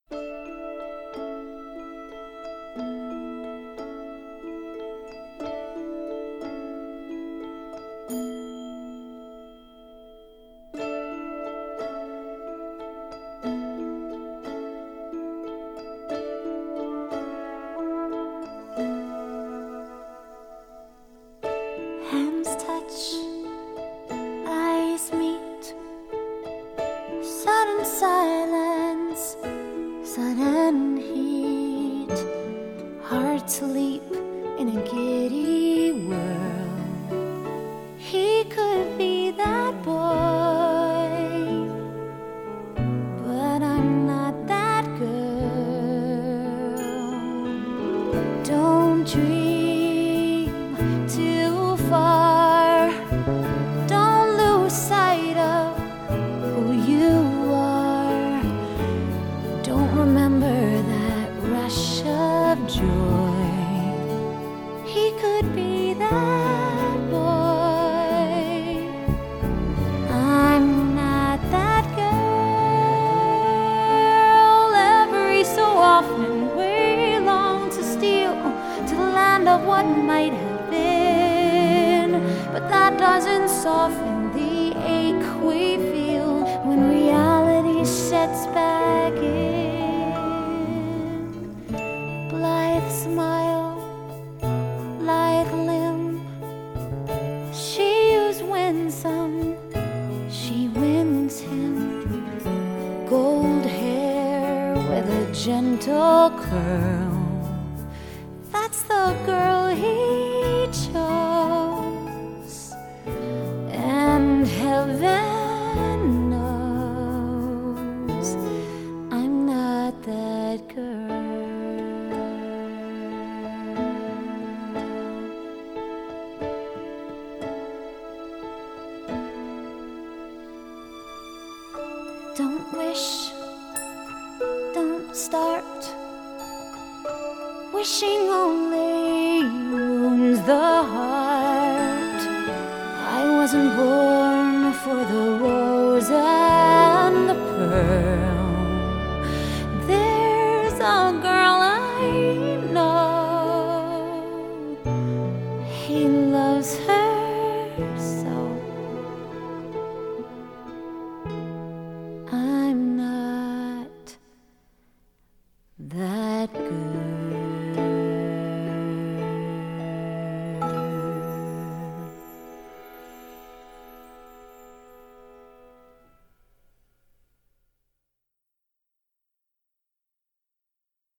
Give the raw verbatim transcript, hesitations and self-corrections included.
Hands touch, eyes meet, sudden silence, sudden heat, hearts leap in a giddy whirl. He could be that boy, but I'm not that girl. Don't dream too far, don't lose sight of who you are. Don't remember that rush of joy. He could be that boy. I'm not that girl. Every so often we long to steal to the land of what might have been, but that doesn't soften the ache we feel when reality sets back in. Blithe smile, lithe limb, she who's winsome, she wins him. Gold hair with a gentle curl, that's the girl he chose. And heaven knows I'm not that girl. Don't wish, don't start. Wishing only wounds the heart. I wasn't born for the rose and the pearl.